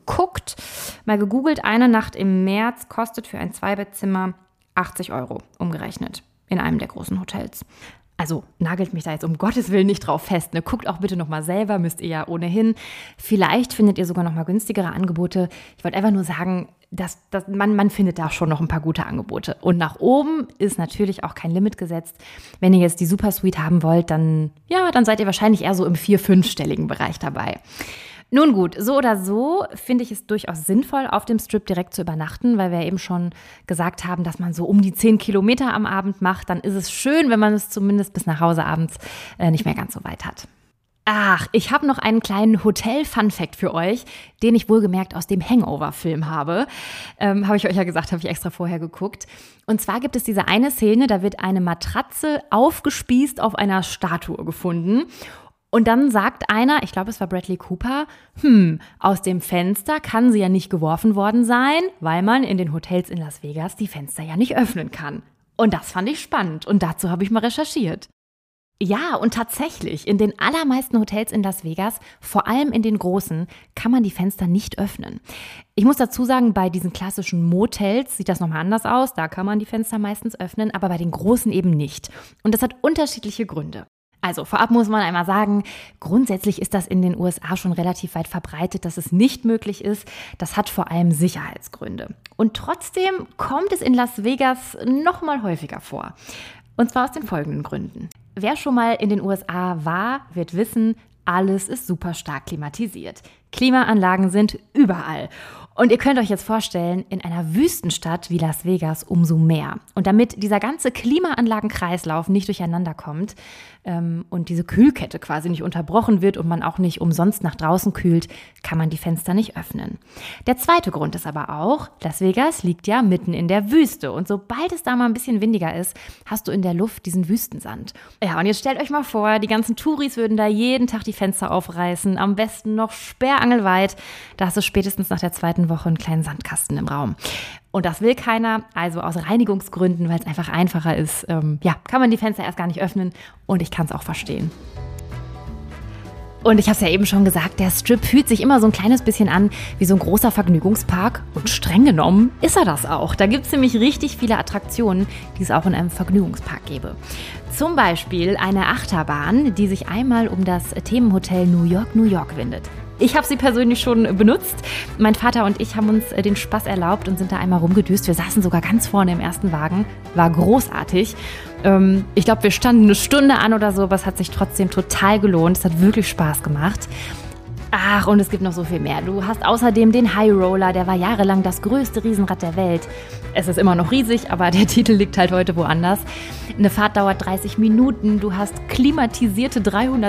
gegoogelt. Eine Nacht im März kostet für ein Zweibettzimmer 80 € umgerechnet. in einem der großen Hotels. Also nagelt mich da jetzt um Gottes Willen nicht drauf fest. Ne? Guckt auch bitte nochmal selber, müsst ihr ja ohnehin. Vielleicht findet ihr sogar nochmal günstigere Angebote. Ich wollte einfach nur sagen, dass man findet da schon noch ein paar gute Angebote. Und nach oben ist natürlich auch kein Limit gesetzt. Wenn ihr jetzt die Supersuite haben wollt, dann seid ihr wahrscheinlich eher so im 4-, 5-stelligen Bereich dabei. Nun gut, so oder so finde ich es durchaus sinnvoll, auf dem Strip direkt zu übernachten, weil wir eben schon gesagt haben, dass man so um die 10 Kilometer am Abend macht. Dann ist es schön, wenn man es zumindest bis nach Hause abends nicht mehr ganz so weit hat. Ach, ich habe noch einen kleinen Hotel-Fun-Fact für euch, den ich wohlgemerkt aus dem Hangover-Film habe. Habe ich euch ja gesagt, habe ich extra vorher geguckt. Und zwar gibt es diese eine Szene, da wird eine Matratze aufgespießt auf einer Statue gefunden. Und dann sagt einer, ich glaube, es war Bradley Cooper, aus dem Fenster kann sie ja nicht geworfen worden sein, weil man in den Hotels in Las Vegas die Fenster ja nicht öffnen kann. Und das fand ich spannend und dazu habe ich mal recherchiert. Ja, und tatsächlich, in den allermeisten Hotels in Las Vegas, vor allem in den großen, kann man die Fenster nicht öffnen. Ich muss dazu sagen, bei diesen klassischen Motels sieht das nochmal anders aus, da kann man die Fenster meistens öffnen, aber bei den großen eben nicht. Und das hat unterschiedliche Gründe. Also vorab muss man einmal sagen, grundsätzlich ist das in den USA schon relativ weit verbreitet, dass es nicht möglich ist. Das hat vor allem Sicherheitsgründe. Und trotzdem kommt es in Las Vegas noch mal häufiger vor. Und zwar aus den folgenden Gründen. Wer schon mal in den USA war, wird wissen, alles ist super stark klimatisiert. Klimaanlagen sind überall. Und ihr könnt euch jetzt vorstellen, in einer Wüstenstadt wie Las Vegas umso mehr. Und damit dieser ganze Klimaanlagenkreislauf nicht durcheinander kommt und diese Kühlkette quasi nicht unterbrochen wird und man auch nicht umsonst nach draußen kühlt, kann man die Fenster nicht öffnen. Der zweite Grund ist aber auch, Las Vegas liegt ja mitten in der Wüste. Und sobald es da mal ein bisschen windiger ist, hast du in der Luft diesen Wüstensand. Ja, und jetzt stellt euch mal vor, die ganzen Touris würden da jeden Tag die Fenster aufreißen, am besten noch sperrangelweit. Da hast du spätestens nach der zweiten Woche einen kleinen Sandkasten im Raum. Und das will keiner, also aus Reinigungsgründen, weil es einfach einfacher ist, kann man die Fenster erst gar nicht öffnen und ich kann es auch verstehen. Und ich habe es ja eben schon gesagt, der Strip fühlt sich immer so ein kleines bisschen an wie so ein großer Vergnügungspark. Und streng genommen ist er das auch. Da gibt es nämlich richtig viele Attraktionen, die es auch in einem Vergnügungspark gäbe. Zum Beispiel eine Achterbahn, die sich einmal um das Themenhotel New York windet. Ich habe sie persönlich schon benutzt. Mein Vater und ich haben uns den Spaß erlaubt und sind da einmal rumgedüst. Wir saßen sogar ganz vorne im ersten Wagen. War großartig. Ich glaube, wir standen eine Stunde an oder so, aber es hat sich trotzdem total gelohnt. Es hat wirklich Spaß gemacht. Ach, und es gibt noch so viel mehr. Du hast außerdem den High Roller, der war jahrelang das größte Riesenrad der Welt. Es ist immer noch riesig, aber der Titel liegt halt heute woanders. Eine Fahrt dauert 30 Minuten. Du hast klimatisierte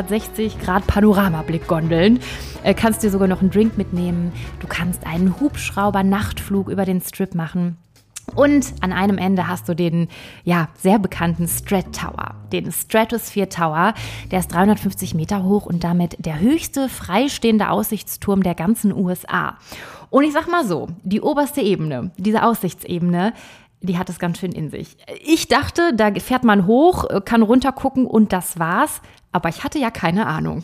360° Panoramablickgondeln. Kannst dir sogar noch einen Drink mitnehmen. Du kannst einen Hubschrauber-Nachtflug über den Strip machen. Und an einem Ende hast du den sehr bekannten Strat Tower, den Stratosphere Tower. Der ist 350 Meter hoch und damit der höchste freistehende Aussichtsturm der ganzen USA. Und ich sag mal so, die oberste Ebene, diese Aussichtsebene, die hat es ganz schön in sich. Ich dachte, da fährt man hoch, kann runtergucken und das war's. Aber ich hatte ja keine Ahnung.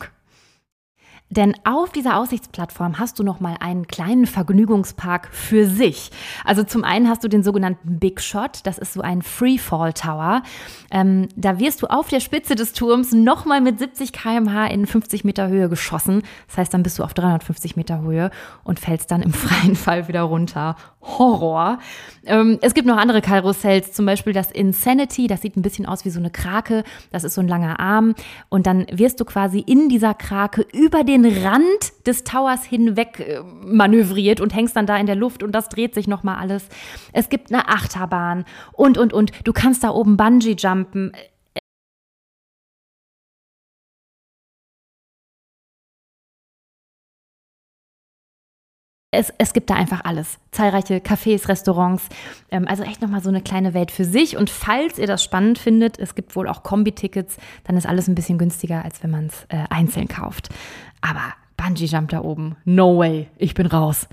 Denn auf dieser Aussichtsplattform hast du nochmal einen kleinen Vergnügungspark für sich. Also zum einen hast du den sogenannten Big Shot, das ist so ein Freefall Tower. Da wirst du auf der Spitze des Turms nochmal mit 70 km/h in 50 Meter Höhe geschossen. Das heißt, dann bist du auf 350 Meter Höhe und fällst dann im freien Fall wieder runter. Horror. Es gibt noch andere Karussells, zum Beispiel das Insanity, das sieht ein bisschen aus wie so eine Krake, das ist so ein langer Arm und dann wirst du quasi in dieser Krake über den Rand des Towers hinweg manövriert und hängst dann da in der Luft und das dreht sich nochmal alles. Es gibt eine Achterbahn und. Du kannst da oben Bungee jumpen. Es gibt da einfach alles. Zahlreiche Cafés, Restaurants, also echt nochmal so eine kleine Welt für sich. Und falls ihr das spannend findet, es gibt wohl auch Kombi-Tickets, dann ist alles ein bisschen günstiger, als wenn man es einzeln kauft. Aber Bungee-Jump da oben, no way, ich bin raus.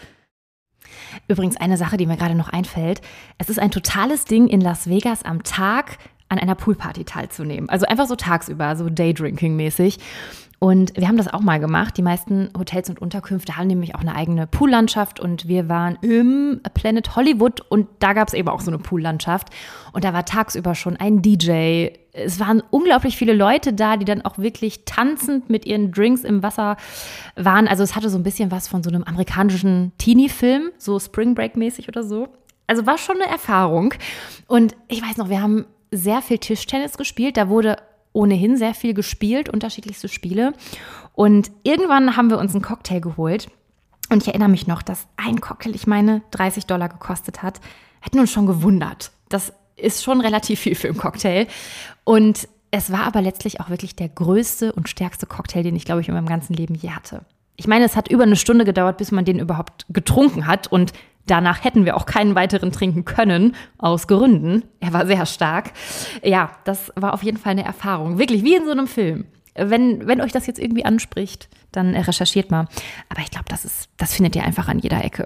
Übrigens eine Sache, die mir gerade noch einfällt. Es ist ein totales Ding in Las Vegas am Tag an einer Poolparty teilzunehmen. Also einfach so tagsüber, so Daydrinking-mäßig. Und wir haben das auch mal gemacht. Die meisten Hotels und Unterkünfte haben nämlich auch eine eigene Poollandschaft und wir waren im Planet Hollywood und da gab es eben auch so eine Poollandschaft und da war tagsüber schon ein DJ. Es waren unglaublich viele Leute da, die dann auch wirklich tanzend mit ihren Drinks im Wasser waren. Also es hatte so ein bisschen was von so einem amerikanischen Teenie-Film, so Spring Break-mäßig oder so. Also war schon eine Erfahrung. Und ich weiß noch, wir haben sehr viel Tischtennis gespielt. Da wurde ohnehin sehr viel gespielt, unterschiedlichste Spiele. Und irgendwann haben wir uns einen Cocktail geholt. Und ich erinnere mich noch, dass ein Cocktail, ich meine, $30 gekostet hat. Hätten uns schon gewundert. Das ist schon relativ viel für einen Cocktail. Und es war aber letztlich auch wirklich der größte und stärkste Cocktail, den ich, glaube ich, in meinem ganzen Leben je hatte. Ich meine, es hat über eine Stunde gedauert, bis man den überhaupt getrunken hat. Und danach hätten wir auch keinen weiteren trinken können, aus Gründen. Er war sehr stark. Ja, das war auf jeden Fall eine Erfahrung. Wirklich, wie in so einem Film. Wenn euch das jetzt irgendwie anspricht, dann recherchiert mal. Aber ich glaube, das findet ihr einfach an jeder Ecke.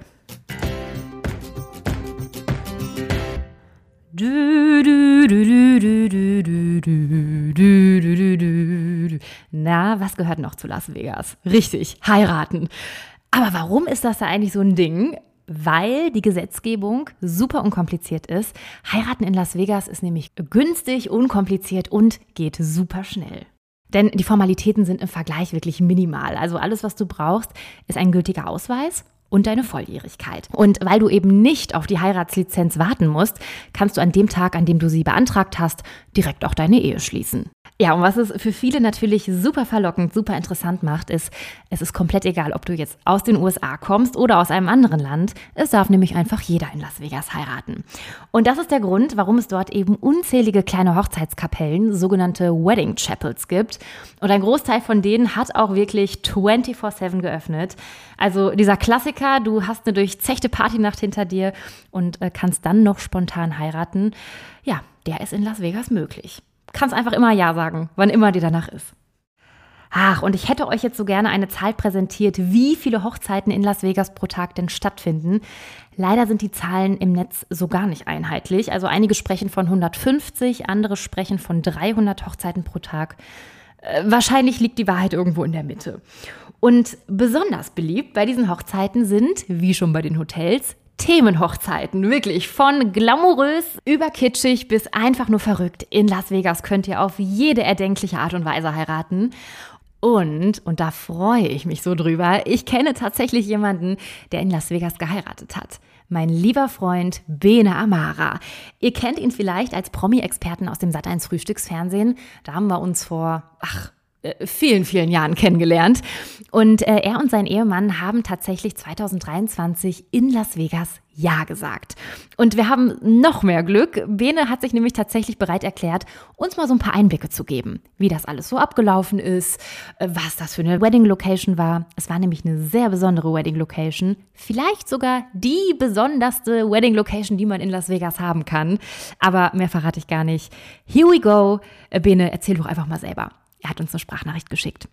Na, was gehört noch zu Las Vegas? Richtig, heiraten. Aber warum ist das da eigentlich so ein Ding? Weil die Gesetzgebung super unkompliziert ist. Heiraten in Las Vegas ist nämlich günstig, unkompliziert und geht super schnell. Denn die Formalitäten sind im Vergleich wirklich minimal. Also alles, was du brauchst, ist ein gültiger Ausweis und deine Volljährigkeit. Und weil du eben nicht auf die Heiratslizenz warten musst, kannst du an dem Tag, an dem du sie beantragt hast, direkt auch deine Ehe schließen. Ja, und was es für viele natürlich super verlockend, super interessant macht, ist, es ist komplett egal, ob du jetzt aus den USA kommst oder aus einem anderen Land. Es darf nämlich einfach jeder in Las Vegas heiraten. Und das ist der Grund, warum es dort eben unzählige kleine Hochzeitskapellen, sogenannte Wedding Chapels gibt. Und ein Großteil von denen hat auch wirklich 24/7 geöffnet. Also dieser Klassiker, du hast eine durchzechte Partynacht hinter dir und kannst dann noch spontan heiraten. Ja, der ist in Las Vegas möglich. Kannst einfach immer Ja sagen, wann immer dir danach ist. Ach, und ich hätte euch jetzt so gerne eine Zahl präsentiert, wie viele Hochzeiten in Las Vegas pro Tag denn stattfinden. Leider sind die Zahlen im Netz so gar nicht einheitlich. Also einige sprechen von 150, andere sprechen von 300 Hochzeiten pro Tag. Wahrscheinlich liegt die Wahrheit irgendwo in der Mitte. Und besonders beliebt bei diesen Hochzeiten sind, wie schon bei den Hotels, Themenhochzeiten, wirklich von glamourös über kitschig bis einfach nur verrückt. In Las Vegas könnt ihr auf jede erdenkliche Art und Weise heiraten. Und da freue ich mich so drüber, ich kenne tatsächlich jemanden, der in Las Vegas geheiratet hat. Mein lieber Freund Bene Amara. Ihr kennt ihn vielleicht als Promi-Experten aus dem Sat.1 Frühstücksfernsehen. Da haben wir uns vor, vielen, vielen Jahren kennengelernt. Und er und sein Ehemann haben tatsächlich 2023 in Las Vegas Ja gesagt. Und wir haben noch mehr Glück. Bene hat sich nämlich tatsächlich bereit erklärt, uns mal so ein paar Einblicke zu geben, wie das alles so abgelaufen ist, was das für eine Wedding-Location war. Es war nämlich eine sehr besondere Wedding-Location. Vielleicht sogar die besonderste Wedding-Location, die man in Las Vegas haben kann. Aber mehr verrate ich gar nicht. Here we go. Bene, erzähl doch einfach mal selber. Er hat uns eine Sprachnachricht geschickt.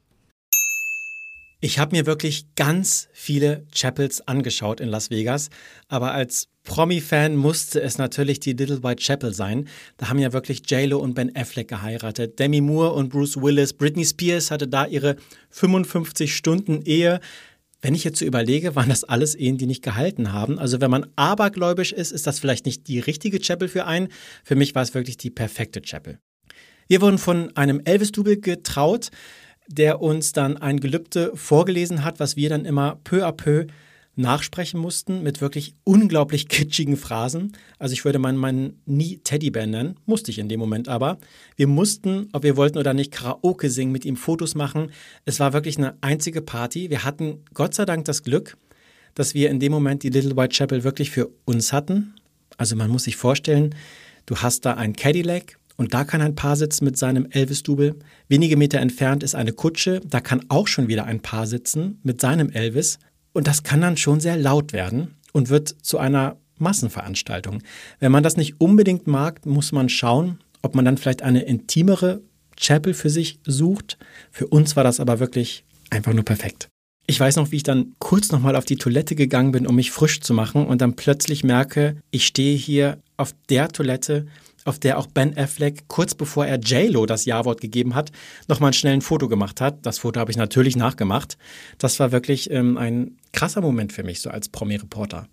Ich habe mir wirklich ganz viele Chapels angeschaut in Las Vegas, aber als Promi-Fan musste es natürlich die Little White Chapel sein. Da haben ja wirklich J.Lo und Ben Affleck geheiratet, Demi Moore und Bruce Willis, Britney Spears hatte da ihre 55-Stunden-Ehe. Wenn ich jetzt so überlege, waren das alles Ehen, die nicht gehalten haben. Also wenn man abergläubisch ist, ist das vielleicht nicht die richtige Chapel für einen. Für mich war es wirklich die perfekte Chapel. Wir wurden von einem Elvis-Double getraut, der uns dann ein Gelübde vorgelesen hat, was wir dann immer peu à peu nachsprechen mussten mit wirklich unglaublich kitschigen Phrasen. Also ich würde meinen nie Teddybär nennen, musste ich in dem Moment aber. Wir mussten, ob wir wollten oder nicht, Karaoke singen, mit ihm Fotos machen. Es war wirklich eine einzige Party. Wir hatten Gott sei Dank das Glück, dass wir in dem Moment die Little White Chapel wirklich für uns hatten. Also man muss sich vorstellen, du hast da ein Cadillac, und da kann ein Paar sitzen mit seinem Elvis-Double. Wenige Meter entfernt ist eine Kutsche. Da kann auch schon wieder ein Paar sitzen mit seinem Elvis. Und das kann dann schon sehr laut werden und wird zu einer Massenveranstaltung. Wenn man das nicht unbedingt mag, muss man schauen, ob man dann vielleicht eine intimere Chapel für sich sucht. Für uns war das aber wirklich einfach nur perfekt. Ich weiß noch, wie ich dann kurz nochmal auf die Toilette gegangen bin, um mich frisch zu machen und dann plötzlich merke, ich stehe hier auf der Toilette, auf der auch Ben Affleck kurz bevor er J-Lo das Ja-Wort gegeben hat, nochmal schnell ein Foto gemacht hat. Das Foto habe ich natürlich nachgemacht. Das war wirklich ein krasser Moment für mich, so als Promi-Reporter.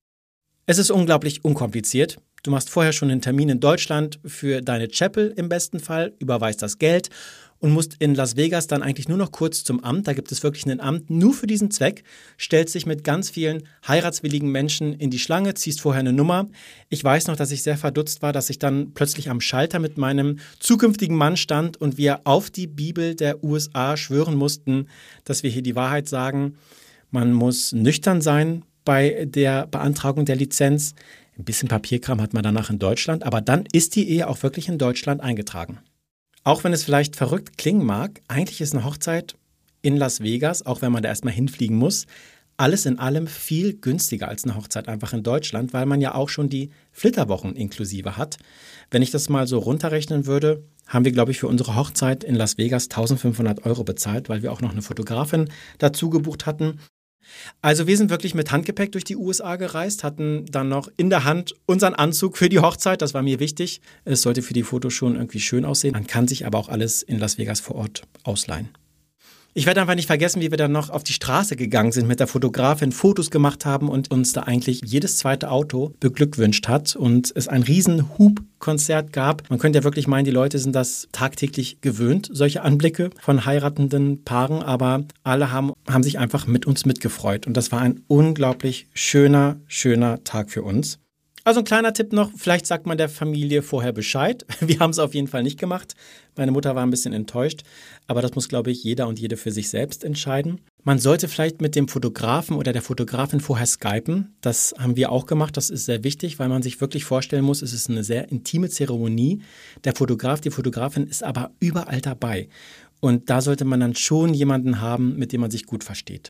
Es ist unglaublich unkompliziert. Du machst vorher schon einen Termin in Deutschland für deine Chapel im besten Fall, überweist das Geld und musst in Las Vegas dann eigentlich nur noch kurz zum Amt. Da gibt es wirklich ein Amt nur für diesen Zweck, stellst dich mit ganz vielen heiratswilligen Menschen in die Schlange, ziehst vorher eine Nummer. Ich weiß noch, dass ich sehr verdutzt war, dass ich dann plötzlich am Schalter mit meinem zukünftigen Mann stand und wir auf die Bibel der USA schwören mussten, dass wir hier die Wahrheit sagen. Man muss nüchtern sein bei der Beantragung der Lizenz. Ein bisschen Papierkram hat man danach in Deutschland, aber dann ist die Ehe auch wirklich in Deutschland eingetragen. Auch wenn es vielleicht verrückt klingen mag, eigentlich ist eine Hochzeit in Las Vegas, auch wenn man da erstmal hinfliegen muss, alles in allem viel günstiger als eine Hochzeit einfach in Deutschland, weil man ja auch schon die Flitterwochen inklusive hat. Wenn ich das mal so runterrechnen würde, haben wir, glaube ich, für unsere Hochzeit in Las Vegas 1.500 € bezahlt, weil wir auch noch eine Fotografin dazu gebucht hatten. Also wir sind wirklich mit Handgepäck durch die USA gereist, hatten dann noch in der Hand unseren Anzug für die Hochzeit, das war mir wichtig. Es sollte für die Fotos schon irgendwie schön aussehen. Man kann sich aber auch alles in Las Vegas vor Ort ausleihen. Ich werde einfach nicht vergessen, wie wir dann noch auf die Straße gegangen sind mit der Fotografin, Fotos gemacht haben und uns da eigentlich jedes zweite Auto beglückwünscht hat und es ein riesen Hubkonzert gab. Man könnte ja wirklich meinen, die Leute sind das tagtäglich gewöhnt, solche Anblicke von heiratenden Paaren, aber alle haben sich einfach mit uns mitgefreut und das war ein unglaublich schöner Tag für uns. Also ein kleiner Tipp noch, vielleicht sagt man der Familie vorher Bescheid. Wir haben es auf jeden Fall nicht gemacht. Meine Mutter war ein bisschen enttäuscht, aber das muss, glaube ich, jeder und jede für sich selbst entscheiden. Man sollte vielleicht mit dem Fotografen oder der Fotografin vorher skypen. Das haben wir auch gemacht, das ist sehr wichtig, weil man sich wirklich vorstellen muss, es ist eine sehr intime Zeremonie. Der Fotograf, die Fotografin ist aber überall dabei. Und da sollte man dann schon jemanden haben, mit dem man sich gut versteht.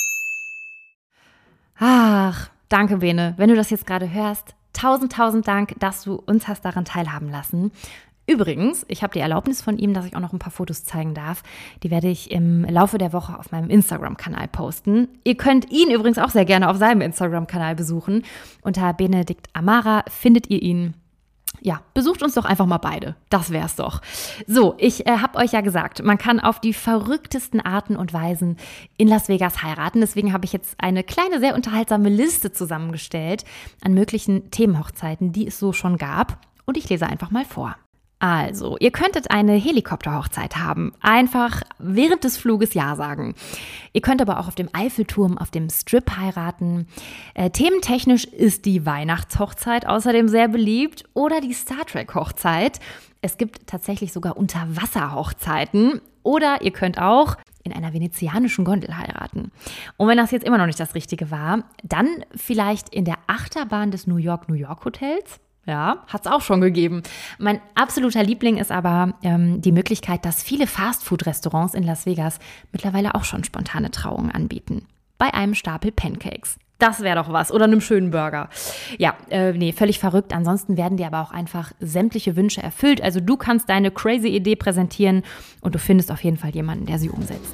Ach, danke Bene, wenn du das jetzt gerade hörst. Tausend Dank, dass du uns hast daran teilhaben lassen. Übrigens, ich habe die Erlaubnis von ihm, dass ich auch noch ein paar Fotos zeigen darf. Die werde ich im Laufe der Woche auf meinem Instagram-Kanal posten. Ihr könnt ihn übrigens auch sehr gerne auf seinem Instagram-Kanal besuchen. Unter Benedikt Amara findet ihr ihn. Ja, besucht uns doch einfach mal beide. Das wär's doch. So, ich habe euch ja gesagt, man kann auf die verrücktesten Arten und Weisen in Las Vegas heiraten. Deswegen habe ich jetzt eine kleine, sehr unterhaltsame Liste zusammengestellt an möglichen Themenhochzeiten, die es so schon gab. Und ich lese einfach mal vor. Also, ihr könntet eine Helikopterhochzeit haben. Einfach während des Fluges Ja sagen. Ihr könnt aber auch auf dem Eiffelturm, auf dem Strip heiraten. Thementechnisch ist die Weihnachtshochzeit außerdem sehr beliebt oder die Star Trek Hochzeit. Es gibt tatsächlich sogar Unterwasserhochzeiten. Oder ihr könnt auch in einer venezianischen Gondel heiraten. Und wenn das jetzt immer noch nicht das Richtige war, dann vielleicht in der Achterbahn des New York Hotels. Ja, hat es auch schon gegeben. Mein absoluter Liebling ist aber die Möglichkeit, dass viele Fastfood-Restaurants in Las Vegas mittlerweile auch schon spontane Trauungen anbieten. Bei einem Stapel Pancakes. Das wäre doch was. Oder einem schönen Burger. Ja, völlig verrückt. Ansonsten werden dir aber auch einfach sämtliche Wünsche erfüllt. Also du kannst deine crazy Idee präsentieren und du findest auf jeden Fall jemanden, der sie umsetzt.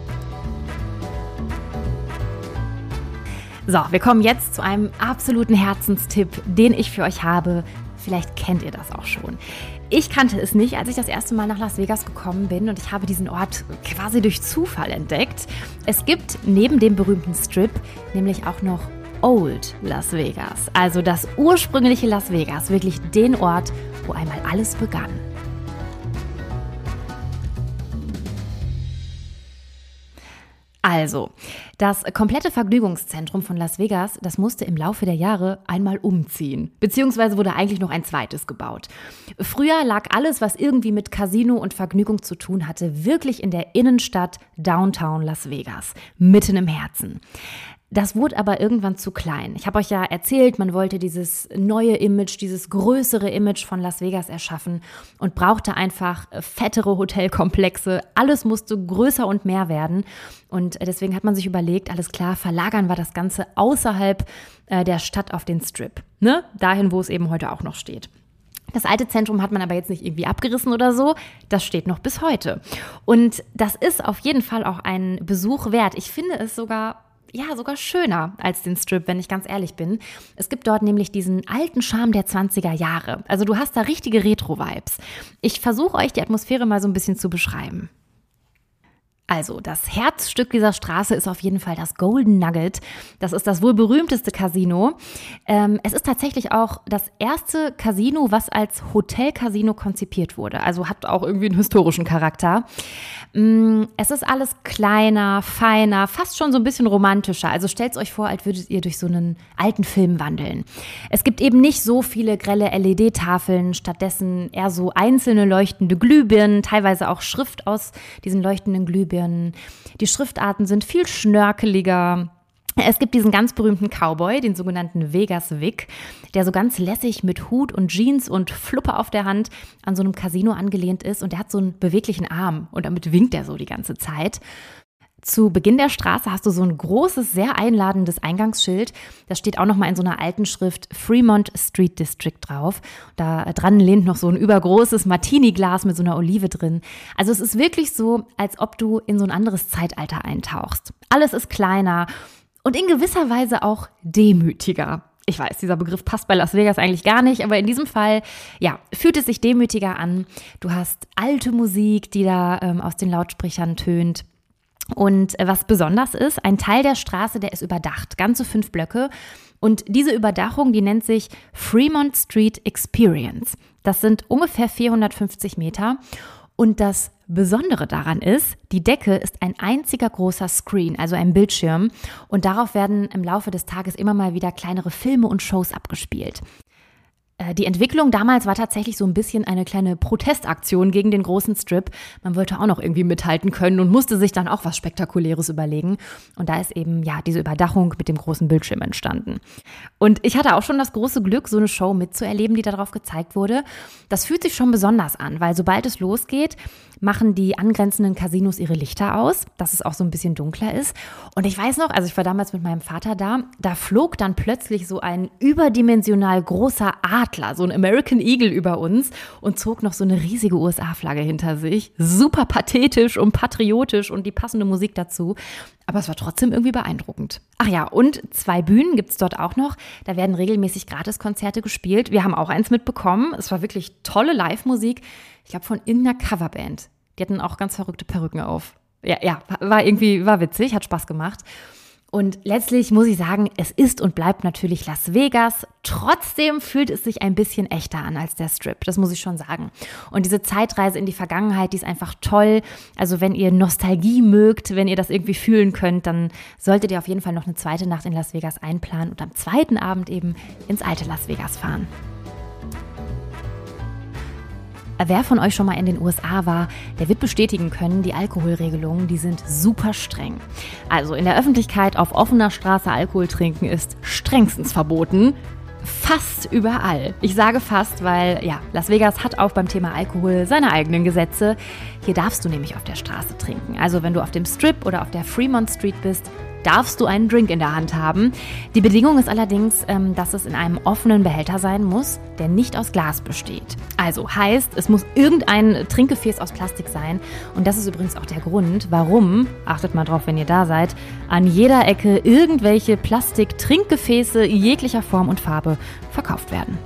So, wir kommen jetzt zu einem absoluten Herzenstipp, den ich für euch habe. Vielleicht kennt ihr das auch schon. Ich kannte es nicht, als ich das erste Mal nach Las Vegas gekommen bin und ich habe diesen Ort quasi durch Zufall entdeckt. Es gibt neben dem berühmten Strip nämlich auch noch Old Las Vegas, also das ursprüngliche Las Vegas, wirklich den Ort, wo einmal alles begann. Also, das komplette Vergnügungszentrum von Las Vegas, das musste im Laufe der Jahre einmal umziehen. Beziehungsweise wurde eigentlich noch ein zweites gebaut. Früher lag alles, was irgendwie mit Casino und Vergnügung zu tun hatte, wirklich in der Innenstadt Downtown Las Vegas, mitten im Herzen. Das wurde aber irgendwann zu klein. Ich habe euch ja erzählt, man wollte dieses neue Image, dieses größere Image von Las Vegas erschaffen und brauchte einfach fettere Hotelkomplexe. Alles musste größer und mehr werden. Und deswegen hat man sich überlegt, alles klar, verlagern wir das Ganze außerhalb der Stadt auf den Strip. Ne? Dahin, wo es eben heute auch noch steht. Das alte Zentrum hat man aber jetzt nicht irgendwie abgerissen oder so. Das steht noch bis heute. Und das ist auf jeden Fall auch ein Besuch wert. Ich finde es sogar ja sogar schöner als den Strip, wenn ich ganz ehrlich bin. Es gibt dort nämlich diesen alten Charme der 20er Jahre. Also du hast da richtige Retro-Vibes. Ich versuche euch die Atmosphäre mal so ein bisschen zu beschreiben. Also, das Herzstück dieser Straße ist auf jeden Fall das Golden Nugget. Das ist das wohl berühmteste Casino. Es ist tatsächlich auch das erste Casino, was als Hotel-Casino konzipiert wurde. Also hat auch irgendwie einen historischen Charakter. Es ist alles kleiner, feiner, fast schon so ein bisschen romantischer. Also stellt euch vor, als würdet ihr durch so einen alten Film wandeln. Es gibt eben nicht so viele grelle LED-Tafeln, stattdessen eher so einzelne leuchtende Glühbirnen, teilweise auch Schrift aus diesen leuchtenden Glühbirnen. Die Schriftarten sind viel schnörkeliger. Es gibt diesen ganz berühmten Cowboy, den sogenannten Vegas Vic, der so ganz lässig mit Hut und Jeans und Fluppe auf der Hand an so einem Casino angelehnt ist. Und der hat so einen beweglichen Arm und damit winkt er so die ganze Zeit. Zu Beginn der Straße hast du so ein großes, sehr einladendes Eingangsschild. Das steht auch nochmal in so einer alten Schrift Fremont Street District drauf. Da dran lehnt noch so ein übergroßes Martini-Glas mit so einer Olive drin. Also es ist wirklich so, als ob du in so ein anderes Zeitalter eintauchst. Alles ist kleiner und in gewisser Weise auch demütiger. Ich weiß, dieser Begriff passt bei Las Vegas eigentlich gar nicht, aber in diesem Fall, ja, fühlt es sich demütiger an. Du hast alte Musik, die da aus den Lautsprechern tönt. Und was besonders ist, ein Teil der Straße, der ist überdacht, ganze 5 Blöcke. Und diese Überdachung, die nennt sich Fremont Street Experience. Das sind ungefähr 450 Meter. Und das Besondere daran ist, die Decke ist ein einziger großer Screen, also ein Bildschirm. Und darauf werden im Laufe des Tages immer mal wieder kleinere Filme und Shows abgespielt. Die Entwicklung damals war tatsächlich so ein bisschen eine kleine Protestaktion gegen den großen Strip. Man wollte auch noch irgendwie mithalten können und musste sich dann auch was Spektakuläres überlegen. Und da ist eben ja diese Überdachung mit dem großen Bildschirm entstanden. Und ich hatte auch schon das große Glück, so eine Show mitzuerleben, die darauf gezeigt wurde. Das fühlt sich schon besonders an, weil sobald es losgeht, machen die angrenzenden Casinos ihre Lichter aus, dass es auch so ein bisschen dunkler ist. Und ich weiß noch, also ich war damals mit meinem Vater da flog dann plötzlich so ein überdimensional großer Adler, so ein American Eagle über uns und zog noch so eine riesige USA-Flagge hinter sich. Super pathetisch und patriotisch und die passende Musik dazu. Aber es war trotzdem irgendwie beeindruckend. Ach ja, und 2 Bühnen gibt es dort auch noch. Da werden regelmäßig Gratiskonzerte gespielt. Wir haben auch eins mitbekommen. Es war wirklich tolle Live-Musik. Ich glaube, von irgendeiner Coverband. Die hatten auch ganz verrückte Perücken auf. Ja, war witzig, hat Spaß gemacht. Und letztlich muss ich sagen, es ist und bleibt natürlich Las Vegas. Trotzdem fühlt es sich ein bisschen echter an als der Strip, das muss ich schon sagen. Und diese Zeitreise in die Vergangenheit, die ist einfach toll. Also wenn ihr Nostalgie mögt, wenn ihr das irgendwie fühlen könnt, dann solltet ihr auf jeden Fall noch eine zweite Nacht in Las Vegas einplanen und am zweiten Abend eben ins alte Las Vegas fahren. Wer von euch schon mal in den USA war, der wird bestätigen können, die Alkoholregelungen, die sind super streng. Also in der Öffentlichkeit auf offener Straße Alkohol trinken ist strengstens verboten. Fast überall. Ich sage fast, weil ja, Las Vegas hat auch beim Thema Alkohol seine eigenen Gesetze. Hier darfst du nämlich auf der Straße trinken. Also wenn du auf dem Strip oder auf der Fremont Street bist, darfst du einen Drink in der Hand haben. Die Bedingung ist allerdings, dass es in einem offenen Behälter sein muss, der nicht aus Glas besteht. Also heißt, es muss irgendein Trinkgefäß aus Plastik sein. Und das ist übrigens auch der Grund, warum, achtet mal drauf, wenn ihr da seid, an jeder Ecke irgendwelche Plastik-Trinkgefäße jeglicher Form und Farbe verkauft werden.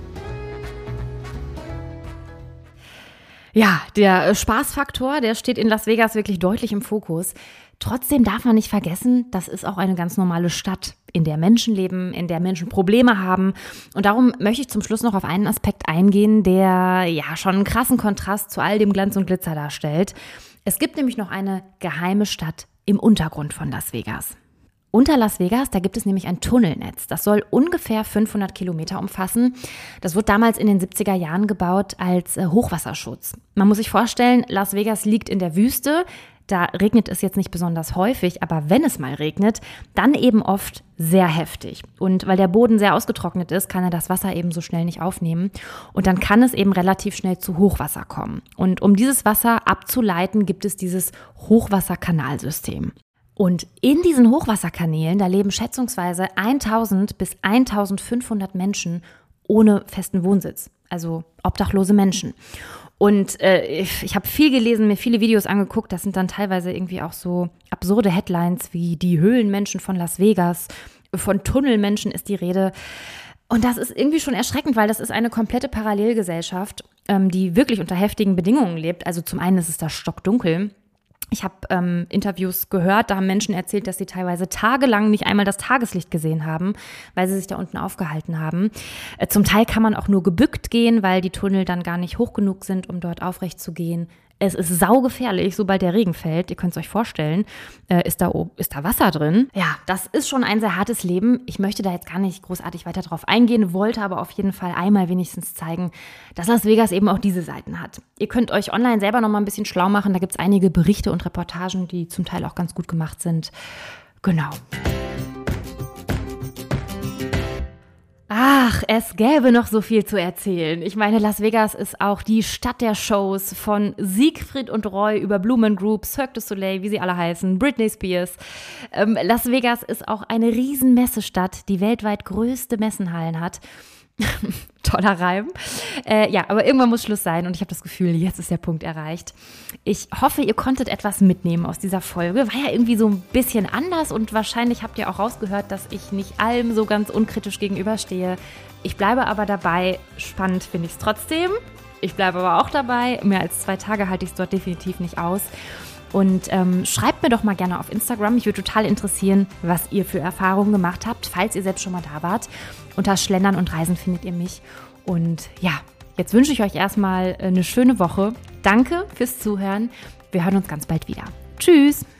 Ja, der Spaßfaktor, der steht in Las Vegas wirklich deutlich im Fokus. Trotzdem darf man nicht vergessen, das ist auch eine ganz normale Stadt, in der Menschen leben, in der Menschen Probleme haben. Und darum möchte ich zum Schluss noch auf einen Aspekt eingehen, der ja schon einen krassen Kontrast zu all dem Glanz und Glitzer darstellt. Es gibt nämlich noch eine geheime Stadt im Untergrund von Las Vegas. Unter Las Vegas, da gibt es nämlich ein Tunnelnetz. Das soll ungefähr 500 Kilometer umfassen. Das wurde damals in den 70er Jahren gebaut als Hochwasserschutz. Man muss sich vorstellen, Las Vegas liegt in der Wüste. Da regnet es jetzt nicht besonders häufig, aber wenn es mal regnet, dann eben oft sehr heftig. Und weil der Boden sehr ausgetrocknet ist, kann er das Wasser eben so schnell nicht aufnehmen. Und dann kann es eben relativ schnell zu Hochwasser kommen. Und um dieses Wasser abzuleiten, gibt es dieses Hochwasserkanalsystem. Und in diesen Hochwasserkanälen, da leben schätzungsweise 1000 bis 1500 Menschen ohne festen Wohnsitz, also obdachlose Menschen. Und ich habe viel gelesen, mir viele Videos angeguckt. Das sind dann teilweise irgendwie auch so absurde Headlines wie die Höhlenmenschen von Las Vegas, von Tunnelmenschen ist die Rede. Und das ist irgendwie schon erschreckend, weil das ist eine komplette Parallelgesellschaft, die wirklich unter heftigen Bedingungen lebt. Also zum einen ist es da stockdunkel. Ich habe Interviews gehört, da haben Menschen erzählt, dass sie teilweise tagelang nicht einmal das Tageslicht gesehen haben, weil sie sich da unten aufgehalten haben. Zum Teil kann man auch nur gebückt gehen, weil die Tunnel dann gar nicht hoch genug sind, um dort aufrecht zu gehen. Es ist saugefährlich, sobald der Regen fällt. Ihr könnt es euch vorstellen, ist da Wasser drin. Ja, das ist schon ein sehr hartes Leben. Ich möchte da jetzt gar nicht großartig weiter drauf eingehen, wollte aber auf jeden Fall einmal wenigstens zeigen, dass Las Vegas eben auch diese Seiten hat. Ihr könnt euch online selber noch mal ein bisschen schlau machen. Da gibt es einige Berichte und Reportagen, die zum Teil auch ganz gut gemacht sind. Genau. Ach, es gäbe noch so viel zu erzählen. Ich meine, Las Vegas ist auch die Stadt der Shows, von Siegfried und Roy über Blue Man Group, Cirque du Soleil, wie sie alle heißen, Britney Spears. Las Vegas ist auch eine riesen Messestadt, die weltweit größte Messenhallen hat. Toller Reim. Ja, aber irgendwann muss Schluss sein und ich habe das Gefühl, jetzt ist der Punkt erreicht. Ich hoffe, ihr konntet etwas mitnehmen aus dieser Folge. War ja irgendwie so ein bisschen anders und wahrscheinlich habt ihr auch rausgehört, dass ich nicht allem so ganz unkritisch gegenüberstehe. Ich bleibe aber dabei, spannend finde ich es trotzdem. Ich bleibe aber auch dabei, mehr als 2 Tage halte ich es dort definitiv nicht aus. Und schreibt mir doch mal gerne auf Instagram. Mich würde total interessieren, was ihr für Erfahrungen gemacht habt, falls ihr selbst schon mal da wart. Unter Schlendern und Reisen findet ihr mich. Und ja, jetzt wünsche ich euch erstmal eine schöne Woche. Danke fürs Zuhören. Wir hören uns ganz bald wieder. Tschüss!